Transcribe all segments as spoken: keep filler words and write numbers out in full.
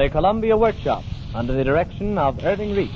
the Columbia Workshop, under the direction of Irving Reese.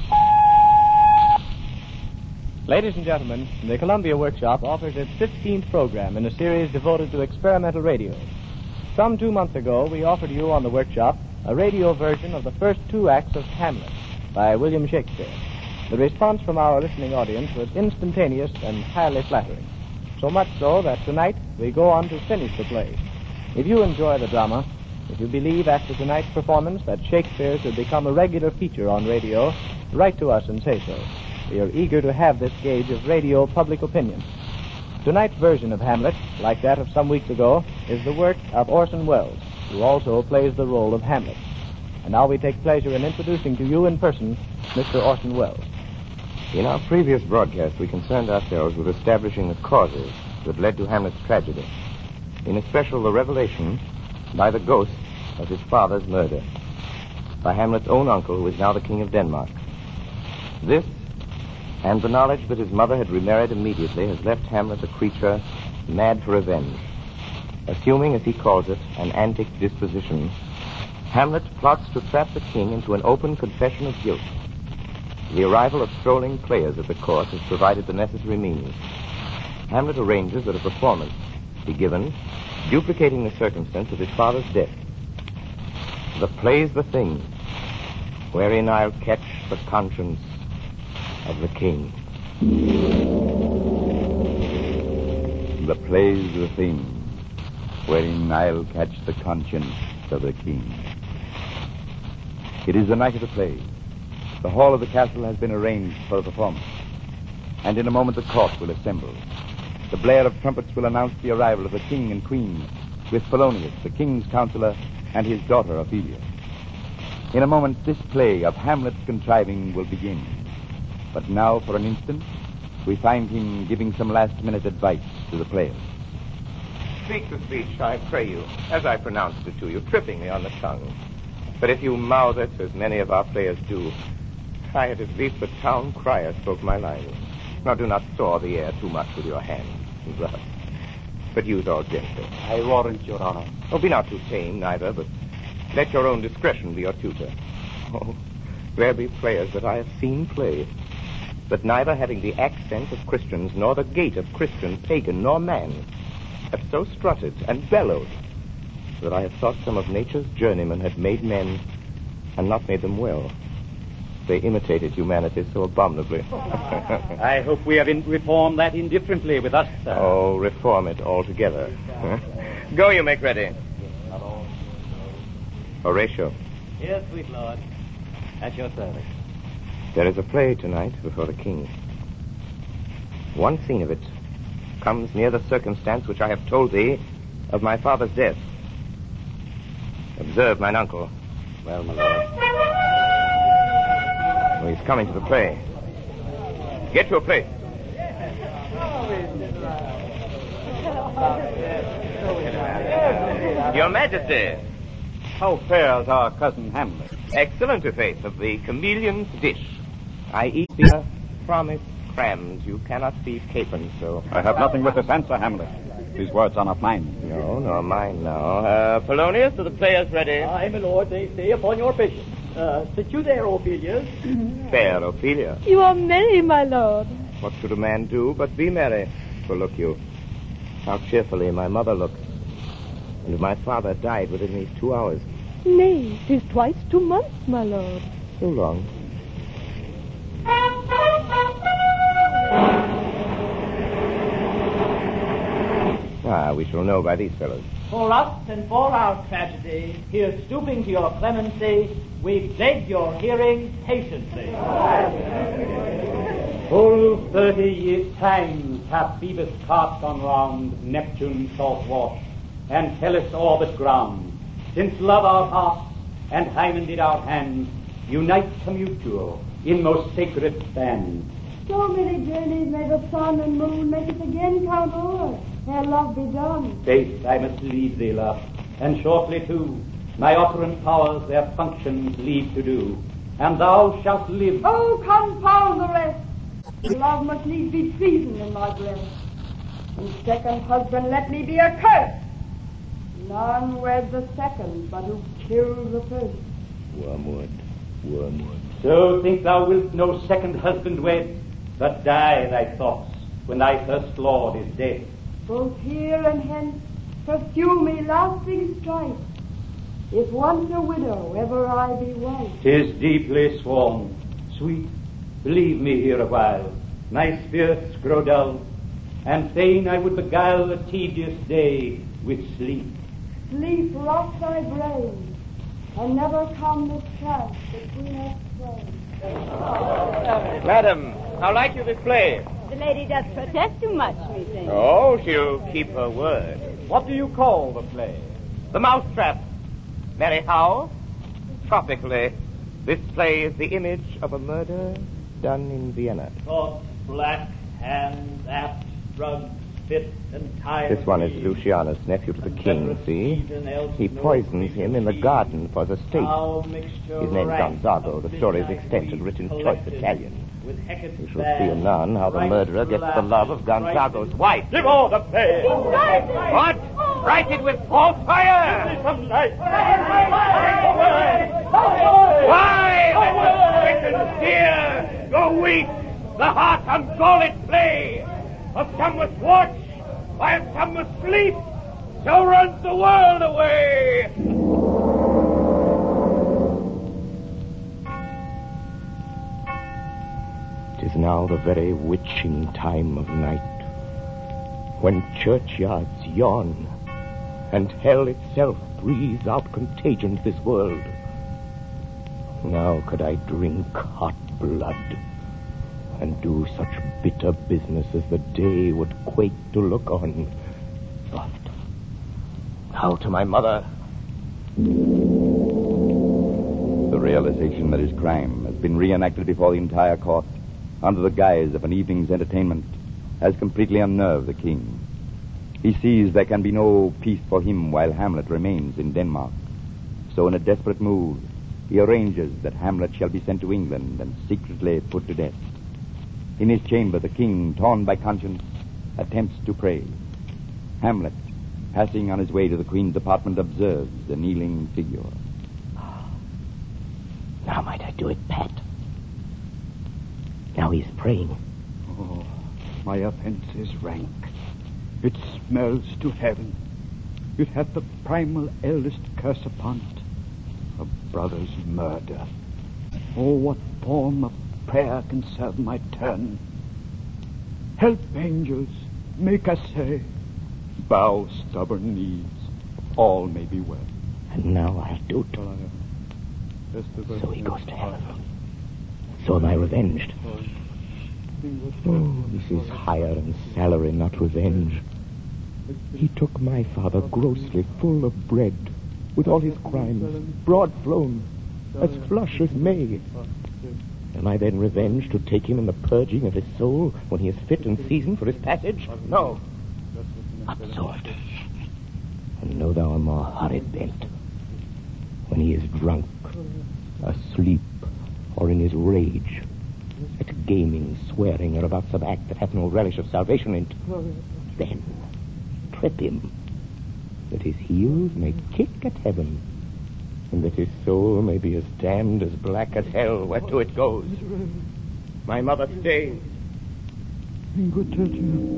Ladies and gentlemen, the Columbia Workshop offers its fifteenth program in a series devoted to experimental radio. Some two months ago, we offered you on the Workshop a radio version of the first two acts of Hamlet by William Shakespeare. The response from our listening audience was instantaneous and highly flattering. So much so that tonight we go on to finish the play. If you enjoy the drama, if you believe after tonight's performance that Shakespeare should become a regular feature on radio, write to us and say so. We are eager to have this gauge of radio public opinion. Tonight's version of Hamlet, like that of some weeks ago, is the work of Orson Welles, who also plays the role of Hamlet. And now we take pleasure in introducing to you in person Mister Orson Welles. In our previous broadcast, we concerned ourselves with establishing the causes that led to Hamlet's tragedy. In especial, the revelation by the ghost of his father's murder, by Hamlet's own uncle, who is now the King of Denmark. This, and the knowledge that his mother had remarried immediately, has left Hamlet a creature mad for revenge. Assuming, as he calls it, an antic disposition, Hamlet plots to trap the king into an open confession of guilt. The arrival of strolling players at the court has provided the necessary means. Hamlet arranges that a performance be given, duplicating the circumstance of his father's death. The play's the thing, wherein I'll catch the conscience of the king. The play's the thing, wherein I'll catch the conscience of the king. It is the night of the play. The hall of the castle has been arranged for a performance, and in a moment the court will assemble. The blare of trumpets will announce the arrival of the king and queen, with Polonius, the king's counselor, and his daughter Ophelia. In a moment, this play of Hamlet's contriving will begin. But now, for an instant, we find him giving some last-minute advice to the players. Speak the speech, I pray you, as I pronounced it to you, trippingly on the tongue. But if you mouth it, as many of our players do, I had at least the town crier spoke my lines. Now do not saw the air too much with your hands, thus, but use all gently. I warrant, Your Honor. Oh, be not too tame, neither, but let your own discretion be your tutor. Oh, there be players that I have seen play, but neither having the accent of Christians, nor the gait of Christian, pagan, nor man, have so strutted and bellowed that I have thought some of nature's journeymen had made men and not made them well. They imitated humanity so abominably. I hope we have in- reformed that indifferently with us, sir. Oh, reform it altogether. Go, you make ready. Horatio. Yes, sweet lord. At your service. There is a play tonight before the king. One scene of it comes near the circumstance which I have told thee of my father's death. Observe mine uncle. Well, my lord. Oh, he's coming to the play. Get to a place. Your Majesty. How fares our cousin Hamlet? Excellent, your faith, of the chameleon's dish. I eat the promised crams. You cannot feed capons, so... I have nothing with this answer, Hamlet. These words are not mine. No, nor mine now. Uh, Polonius, are the players ready? Aye, my lord, they stay upon your patience. Uh, sit you there, Ophelia. Fair Ophelia. You are merry, my lord. What should a man do but be merry? For look you, how cheerfully my mother looks. And my father died within these two hours. Nay, 'tis twice two months, my lord. So long. Ah, we shall know by these fellows. For us and for our tragedy, here stooping to your clemency, we beg your hearing patiently. Full thirty years' times hath Phoebus' cart gone round Neptune's salt wash, and Hellas' orbit ground, since love our hearts and Hymen did our hands unite commutual in most sacred band. So many journeys may the sun and moon make us again count o'er, ere love be done. Faith, I must leave thee, love, and shortly too, my operant powers their functions leave to do, and thou shalt live. Oh, confound the rest! Love must needs be treason in my breast. And second husband, let me be accursed. None wed the second, but who kills the first. Wormwood, wormwood. So think thou wilt no second husband wed, but die thy thoughts when thy first lord is dead. Both here and hence pursue me lasting strife. If once a widow, ever I be wife. 'Tis deeply sworn. Sweet, leave me here awhile. My spirits grow dull, and fain I would beguile a tedious day with sleep. Sleep rot thy brain, and never come this chance between us twain. Madam, how like you this play? The lady does protest too much, methinks. Oh, she'll keep her word. What do you call the play? The Mousetrap. Mary, how? Tropically. This play is the image of a murder done in Vienna. Thoughts black, hands apt, drugs fit and tired. This one is Lucianus, nephew to the king, see? He poisons him in the garden for the state. His name's Gonzago. The story is extended, written choice Italian. You shall see anon how the murderer gets the love of Gonzago's wife. Give all the play. What? Write it with false fire! Why let the stricken fear go weak, the heart ungalled play? Of some must watch, while some must sleep, so runs the world away. Tis now the very witching time of night, when churchyards yawn, and hell itself breathes out contagion to this world. Now could I drink hot blood, and do such bitter business as the day would quake to look on. Soft. Now to my mother. The realization that his crime has been reenacted before the entire court under the guise of an evening's entertainment has completely unnerved the king. He sees there can be no peace for him while Hamlet remains in Denmark. So in a desperate mood, he arranges that Hamlet shall be sent to England and secretly put to death. In his chamber, the king, torn by conscience, attempts to pray. Hamlet, passing on his way to the queen's apartment, observes the kneeling figure. Now might I do it, Pat? Now he is praying. Oh, my offense is rank. It smells to heaven. It hath the primal eldest curse upon it. A brother's murder. Oh, what form of prayer can serve my turn? Help, angels, make us say, bow stubborn knees, all may be well. And now I'll do it. So he goes to heaven. So am I revenged. Oh, this is hire and salary, not revenge. He took my father grossly, full of bread, with all his crimes, broad flown, as flush as May. Am I then revenged to take him in the purging of his soul when he is fit and seasoned for his passage? No. Absorbed. And know thou a more horrid bent. When he is drunk, asleep, or in his rage, at gaming, swearing, or about some act that hath no relish of salvation in it, then trip him, that his heels may kick at heaven, and that his soul may be as damned as black as hell whereto it goes. My mother stays. Good to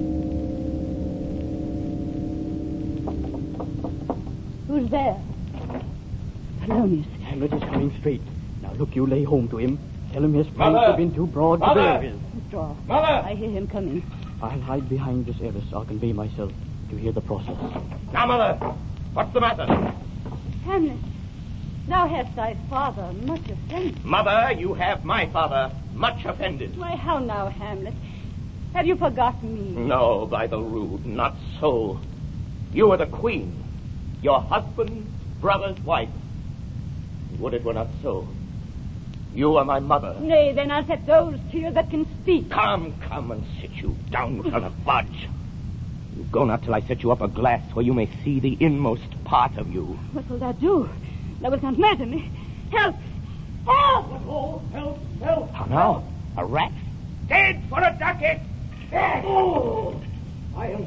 Who's there? Polonius. Hamlet is coming straight. Now look, you lay home to him. Tell him his friends Mother! have been too broad Mother! to bear with. Withdraw. Mother! I hear him coming. I'll hide behind this Eris. I'll convey myself to hear the process. Now, Mother, what's the matter? Hamlet, thou hast thy father much offended. Mother, you have my father much offended. Why, how now, Hamlet? Have you forgotten me? No, by the rood, not so. You are the queen, your husband's brother's wife. Would it were not so. You are my mother. Nay, then I'll set those to you that can speak. Come, come and sit you down, you shall not budge. You go not till I set you up a glass where you may see the inmost part of you. What will thou do? Thou wilt not murder me. Help! Help! Oh, help, help! How now? A rat? Dead for a ducat! Oh, I am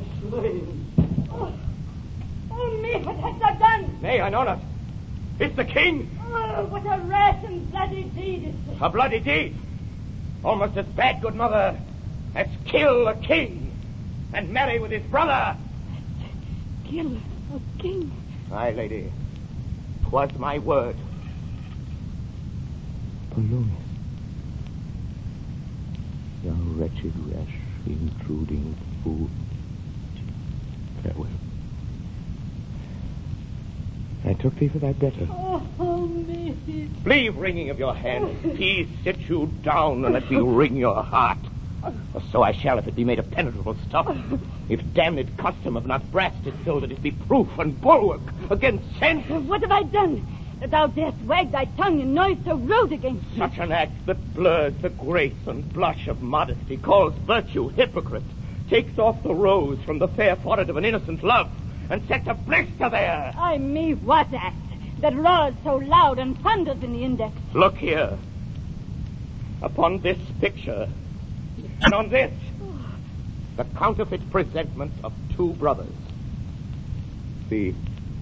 slain. Oh, oh me, what hast thou done? Nay, I know not. It's the king. Oh, what a rash and bloody deed is this. A bloody deed? Almost as bad, good mother, as kill a king and marry with his brother. Kill a king? Aye, lady. 'Twas my word. Polonius. Thou wretched, rash, intruding fool. Farewell. I took thee for thy better. Oh, me. Leave wringing of your hand. Peace, sit you down and let me wring your heart. Or so I shall if it be made of penetrable stuff. If damned custom have not brassed it so that it be proof and bulwark against sense. What have I done that thou darest wag thy tongue in noise so rude against me? Such an act that blurs the grace and blush of modesty, calls virtue hypocrite, takes off the rose from the fair forehead of an innocent love, and sets a blister there. I me what act that roars so loud and thunders in the index? Look here. Upon this picture, and on this, the counterfeit presentment of two brothers. See,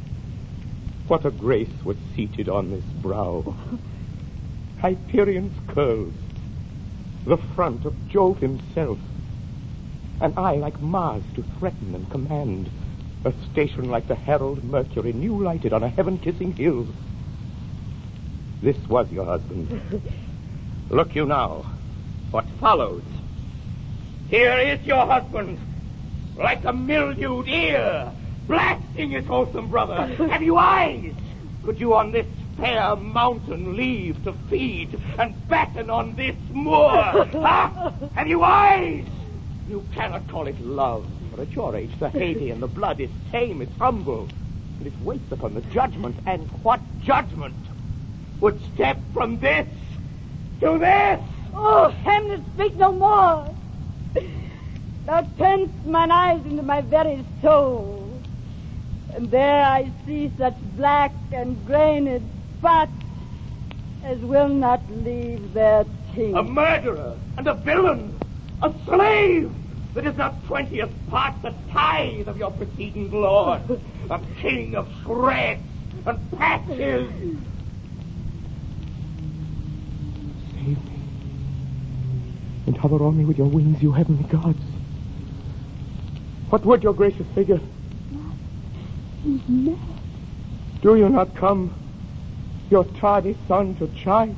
what a grace was seated on this brow. Hyperion's curls, the front of Jove himself, an eye like Mars to threaten and command, a station like the herald Mercury, new lighted on a heaven-kissing hill. This was your husband. Look you now, what follows. Here is your husband, like a mildewed ear, blasting his wholesome brother. Have you eyes? Could you on this fair mountain leave to feed and fatten on this moor? Huh? Have you eyes? You cannot call it love, for at your age the Haiti and the blood is tame, it's humble, and it waits upon the judgment. And what judgment would step from this to this? Oh, Hamlet, speak no more. Thou turnest mine eyes into my very soul, and there I see such black and grained spots as will not leave their teeth. A murderer and a villain, a slave that is not twentieth part the tithe of your preceding lord, a king of shreds and patches. Save me, and hover on me with your wings, you heavenly gods. What would your gracious figure? He's mad. Do you not come, your tardy son, to chide?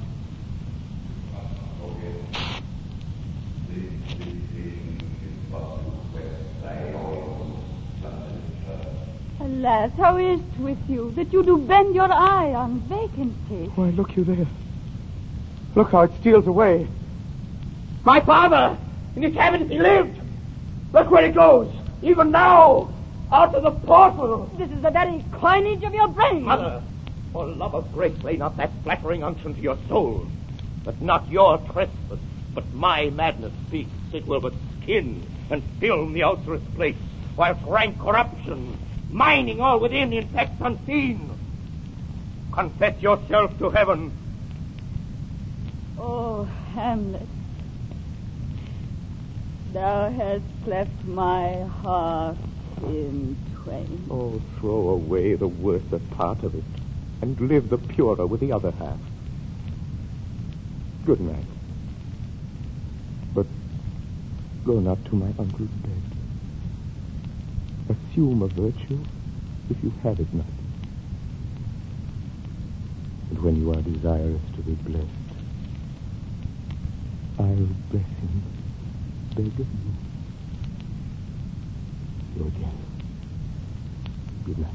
Alas, how is't with you that you do bend your eye on vacancy? Why, look you there. Look how it steals away. My father, in his habits he lived. Look where it goes, even now, out of the portal. This is the very coinage of your brain. Mother, for love of grace, lay not that flattering unction to your soul, that not your trespass, but my madness speaks. It will but skin and film the ulcerous place, whilst rank corruption, mining all within, infects unseen. Confess yourself to heaven. Oh, Hamlet, thou hast cleft my heart in twain. Oh, throw away the worser part of it, and live the purer with the other half. Good night. But go not to my uncle's bed. Assume a virtue if you have it not. And when you are desirous to be blessed, I'll bless him, beg of you. Go again. Good night.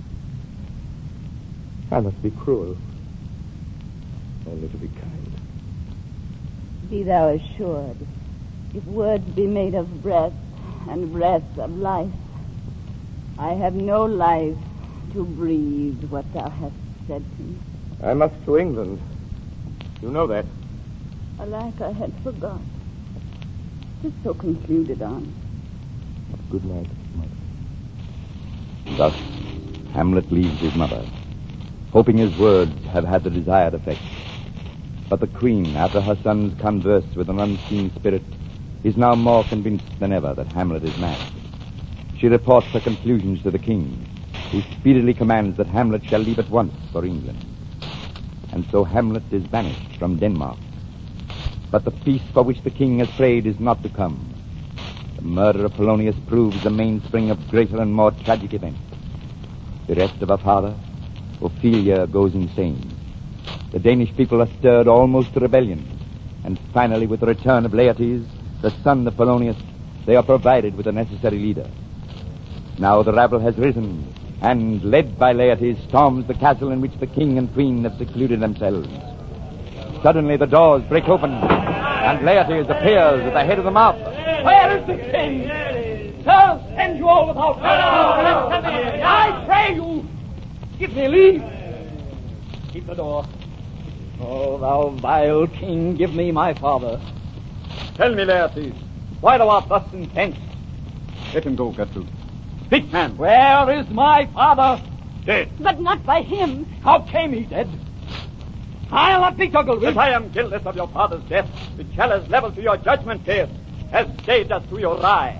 I must be cruel, only to be kind. Be thou assured, if words be made of breath, and breath of life, I have no life to breathe what thou hast said to me. I must to England. You know that. Alack, I had forgot. Tis so concluded on. Good night, mother. Thus, Hamlet leaves his mother, hoping his words have had the desired effect. But the queen, after her son's converse with an unseen spirit, is now more convinced than ever that Hamlet is mad. She reports her conclusions to the king, who speedily commands that Hamlet shall leave at once for England. and so Hamlet is banished from Denmark. But the peace for which the king has prayed is not to come. The murder of Polonius proves the mainspring of greater and more tragic events. Bereft of her father, Ophelia goes insane. The Danish people are stirred almost to rebellion. And finally, with the return of Laertes, the son of Polonius, they are provided with a necessary leader. Now the rabble has risen, and, led by Laertes, storms the castle in which the king and queen have secluded themselves. Suddenly the doors break open, and Laertes appears at the head of the mob. Where is the king? Sir, send you all without. No, no, no. I pray you, give me leave. Keep the door. Oh, thou vile king, give me my father. Tell me, Laertes, why thou art thus incensed? Let him go, Gertrude. Speak, man. Where is my father? Dead. But not by him. How came he dead? I'll not be juggled with. If I am guiltless of your father's death, the chalice leveled to your judgment case has saved us to your eye.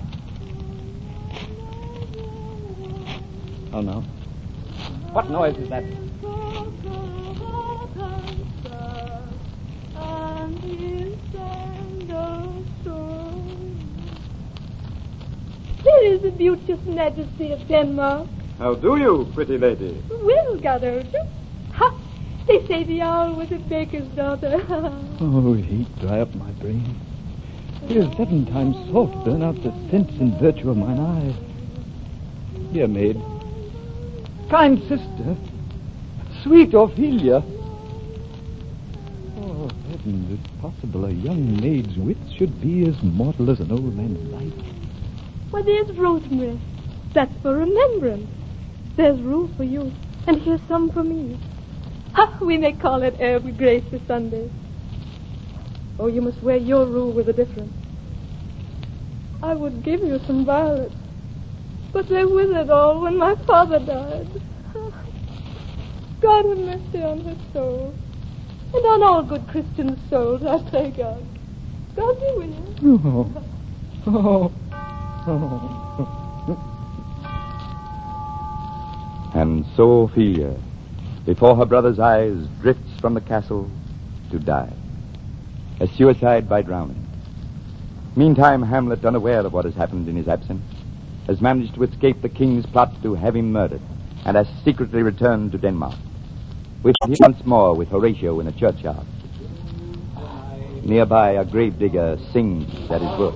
Oh, no. What noise is that? Here is the beauteous majesty of Denmark. How do you, pretty lady? Well, Goddard. Ha! They say the owl was a baker's daughter. Oh, heat dry up my brain. Here's seven times salt burn out the sense and virtue of mine eye. Dear maid, kind sister, sweet Ophelia. Oh, heaven, is it possible a young maid's wits should be as mortal as an old man's life? Why, there's rosemary. That's for remembrance. There's rue for you, and here's some for me. Ha! We may call it every grace for Sunday. Oh, you must wear your rue with a difference. I would give you some violets, but they withered all when my father died. God have mercy on her soul, and on all good Christian souls, I pray God. God be with you. Oh, oh. And so Ophelia, before her brother's eyes, drifts from the castle to die. A suicide by drowning. Meantime, Hamlet, unaware of what has happened in his absence, has managed to escape the king's plot to have him murdered, and has secretly returned to Denmark. With him once more with Horatio in a churchyard. Nearby, a gravedigger sings at his work.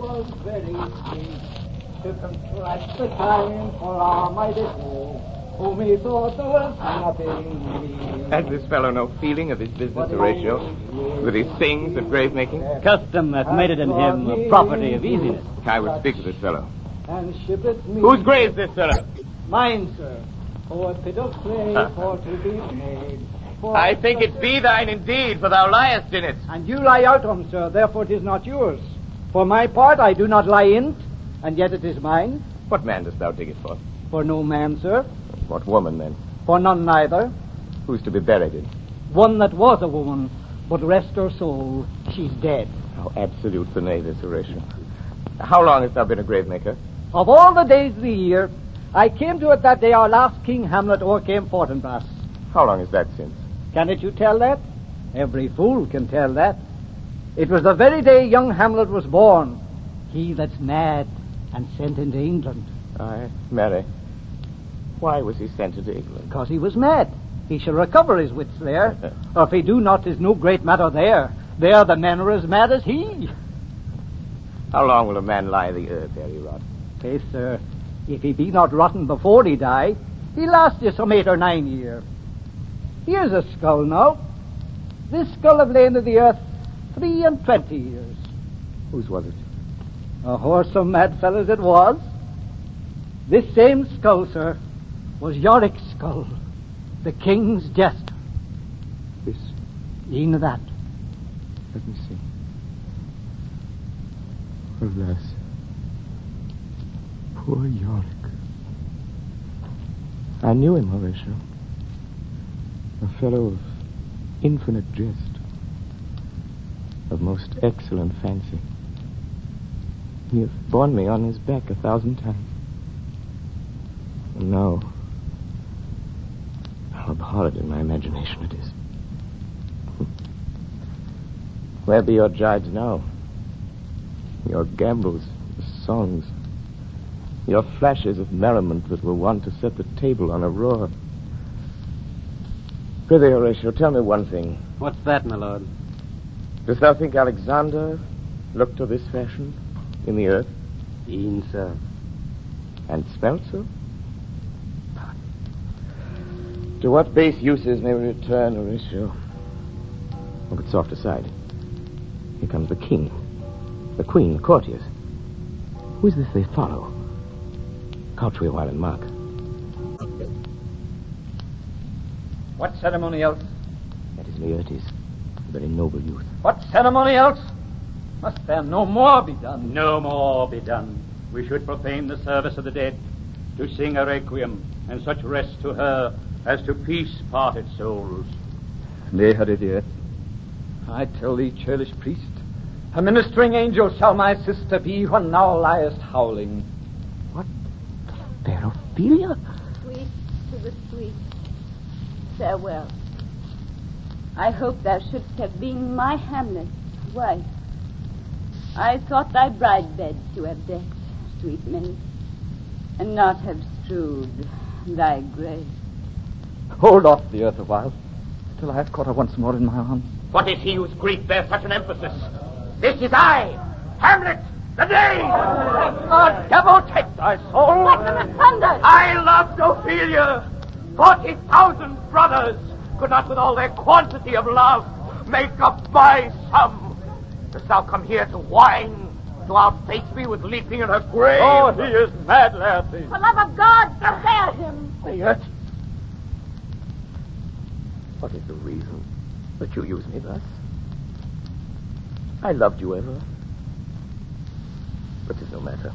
To contract the time for our mighty foe, whom he thought there was nothing. Has this fellow no feeling of his business, Horatio? With his sings of grave making? Custom hath made it in him a property of easiness. I would speak to this fellow. And ship it me. Whose grave is this, sir? Mine, sir. For a pit of clay Huh. for to be made. For I think it be thine indeed, for thou liest in it. And you lie out on, sir, therefore it is not yours. For my part, I do not lie in't, and yet it is mine. What man dost thou dig it for? For no man, sir. What woman, then? For none neither. Who's to be buried in? One that was a woman, but rest her soul, she's dead. How absolute for nay this, Horatio. How long hast thou been a grave maker? Of all the days of the year, I came to it that day our last King Hamlet o'ercame Fortinbras. How long is that since? Cannot you tell that? Every fool can tell that. It was the very day young Hamlet was born. He that's mad and sent into England. Aye, marry. Why was he sent into England? Because he was mad. He shall recover his wits there. Or if he do not, 'tis no great matter there. There the men are as mad as he. How long will a man lie the earth ere he rot? Faith, sir, if he be not rotten before he die, he last you some eight or nine year. Here's a skull now. This skull have lain in the earth three and twenty years. Whose was it? A whoresome mad fellow's it was. This same skull, sir, was Yorick's skull, the king's jester. This? E'en that. Let me see. Alas. Poor Yorick. I knew him, Horatio. A fellow of infinite jest, of most excellent fancy. He hath borne me on his back a thousand times. And now, how abhorred in my imagination it is. Where be your jibes now? Your gambols, songs, your flashes of merriment that were wont to set the table on a roar. Prithee, Horatio, tell me one thing. What's that, my lord? Dost thou think Alexander looked to this fashion in the earth? E'en so. And smelt so? To what base uses may we return, Horatio? Oh, but soft aside. Here comes the king, the queen, the courtiers. Who is this they follow? Couch we a while and mark. What ceremony else? That is Laertes, a very noble youth. What ceremony else? Must there no more be done? No more be done. We should profane the service of the dead, to sing a requiem, and such rest to her as to peace parted souls. Nay, Heredia, I tell thee, churlish priest, a ministering angel shall my sister be when thou liest howling. What? Fair Ophelia? Sweet to the sweet. Farewell. I hope thou shouldst have been my Hamlet's wife. I thought thy bride bed to have decked, sweet maid, and not have strewed thy grave. Hold off the earth a while, till I have caught her once more in my arms. What is he whose grief bears such an emphasis? This is I, Hamlet, the Dane! The devil take thy soul! What in the thunder? I loved Ophelia! Forty thousand brothers could not with all their quantity of love make up my sum. Dost thou come here to whine, to outface me with leaping in her grave? Oh, he is mad, Laertes. For love of God, spare him! Laertes? What is the reason that you use me thus? I loved you ever. But 'tis no matter.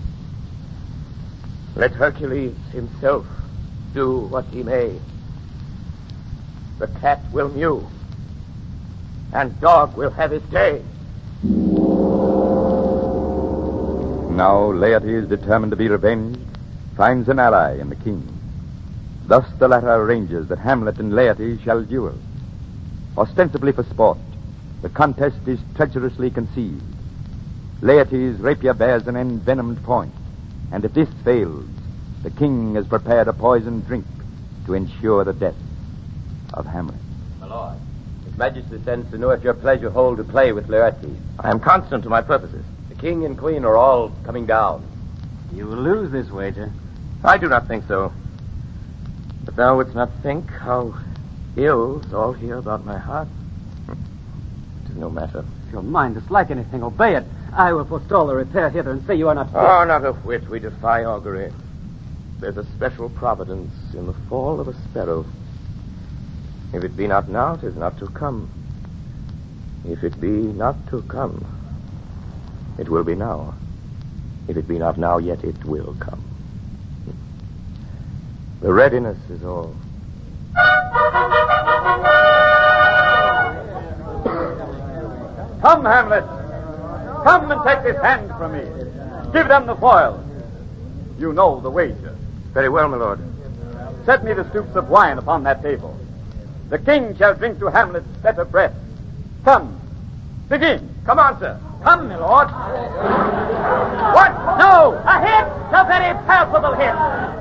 Let Hercules himself do what he may. The cat will mew, and dog will have his day. Now Laertes, determined to be revenged, finds an ally in the king. Thus the latter arranges that Hamlet and Laertes shall duel. Ostensibly for sport, the contest is treacherously conceived. Laertes' rapier bears an envenomed point, and if this fails, the king has prepared a poisoned drink to ensure the death of Hamlet. My lord, His Majesty sends to know if your pleasure hold to play with Laertes. I am constant to my purposes. The king and queen are all coming down. You will lose this wager. I do not think so. But thou wouldst not think how ills all hear about my heart. It is no matter. If your mind dislike anything, obey it. I will forestall the repair hither and say you are not fit. Oh, not a whit. We defy augury. There's a special providence in the fall of a sparrow. If it be not now, 'tis not to come. If it be not to come, it will be now. If it be not now, yet it will come. The readiness is all. Come, Hamlet. Come and take this hand from me. Give them the foil. You know the wager. Very well, my lord. Set me the stoups of wine upon that table. The king shall drink to Hamlet's better breath. Come. Begin. Come on, sir. Come, my lord. What? No! A hit! A very palpable hit!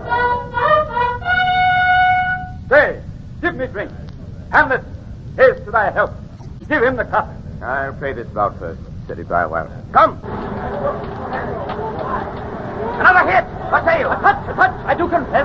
Say, give me drink. Hamlet, here's to thy health. Give him the cup. I'll pay this bout first. Steady by a while. Come! Another hit! A tail! A touch! A touch! I do confess.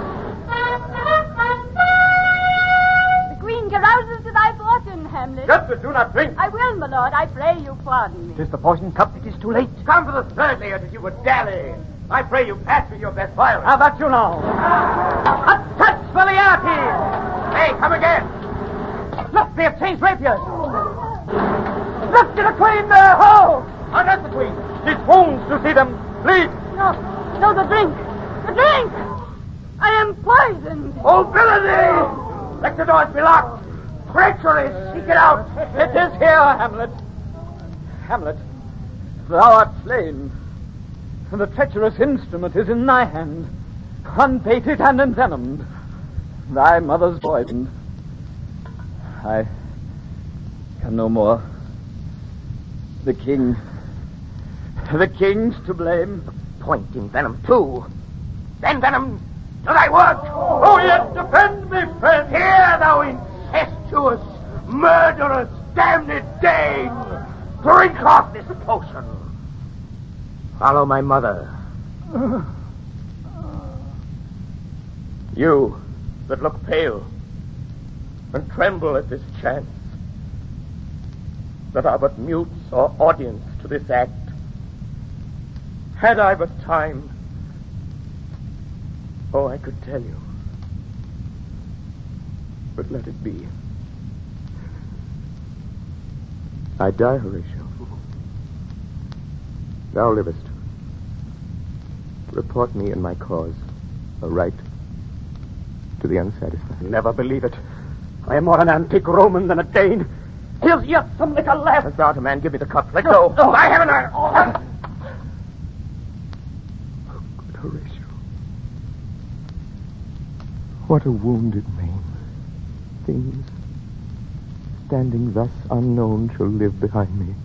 The queen carouses to thy fortune, Hamlet. Just but do not drink. I will, my lord. I pray you pardon me. It is the poisoned cup. It is too late. Come for the third layer that you would dally. I pray you pass with your best violence. How about you now? A touch for Laertes! Hey, come again! Look, they have changed rapiers. Look to the queen there! Ho! Oh, not the queen. She swoons to see them bleed. No, no, the drink. The drink! I am poisoned. Oh, villainy! Let the doors be locked. Treachery, seek it out. It is here, Hamlet. Hamlet, thou art slain. And the treacherous instrument is in thy hand, unbaited and envenomed. Thy mother's poisoned. I can no more. The king. The king's to blame. Point in venom, too. Then, venom, to thy work. Oh, yet defend me, friend. Here, thou incestuous, murderous, damned Dane. Drink off this potion. Follow my mother. You that look pale and tremble at this chance, that are but mutes or audience to this act, had I but time, oh, I could tell you. But let it be. I die, Horatio. Thou livest. Report me and my cause, a right to the unsatisfied. Never believe it. I am more an antique Roman than a Dane. Here's yet some liquor left. As thou art a man, give me the cup. Let go. Oh, I haven't a... Oh. Oh, good Horatio. What a wounded name. Things standing thus unknown shall live behind me.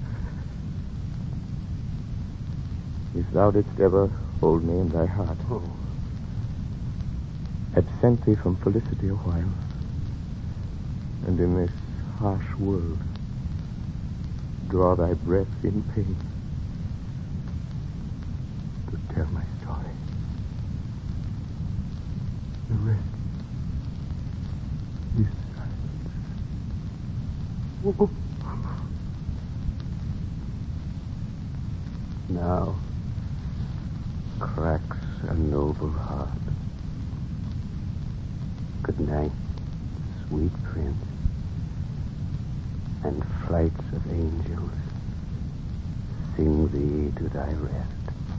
If thou didst ever hold me in thy heart, Oh. absent thee from felicity a while, and in this harsh world draw thy breath in pain to tell my story. The rest is silence. Now cracks a noble heart. Good night, sweet prince, and flights of angels sing thee to thy rest.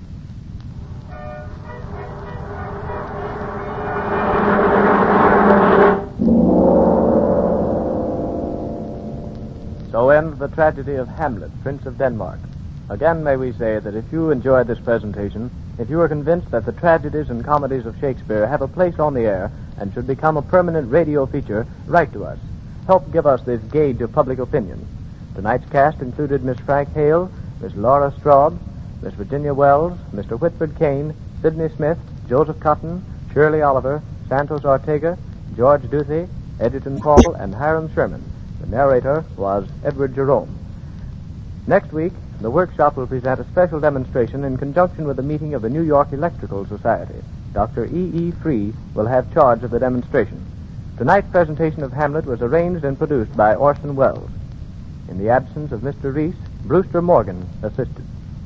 So ends the tragedy of Hamlet, Prince of Denmark. Again, may we say that if you enjoyed this presentation, if you are convinced that the tragedies and comedies of Shakespeare have a place on the air and should become a permanent radio feature, write to us. Help give us this gauge of public opinion. Tonight's cast included Miss Frank Hale, Miss Laura Straub, Miss Virginia Wells, Mister Whitford Kane, Sidney Smith, Joseph Cotton, Shirley Oliver, Santos Ortega, George Duthie, Edgerton Paul, and Hiram Sherman. The narrator was Edward Jerome. Next week, the workshop will present a special demonstration in conjunction with a meeting of the New York Electrical Society. Doctor E E. Free will have charge of the demonstration. Tonight's presentation of Hamlet was arranged and produced by Orson Welles. In the absence of Mister Reese, Brewster Morgan assisted.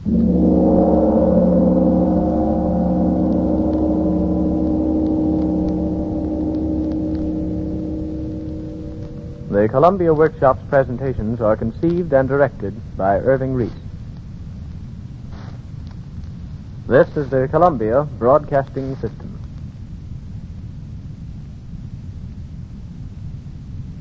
The Columbia Workshop's presentations are conceived and directed by Irving Reese. This is the Columbia Broadcasting System.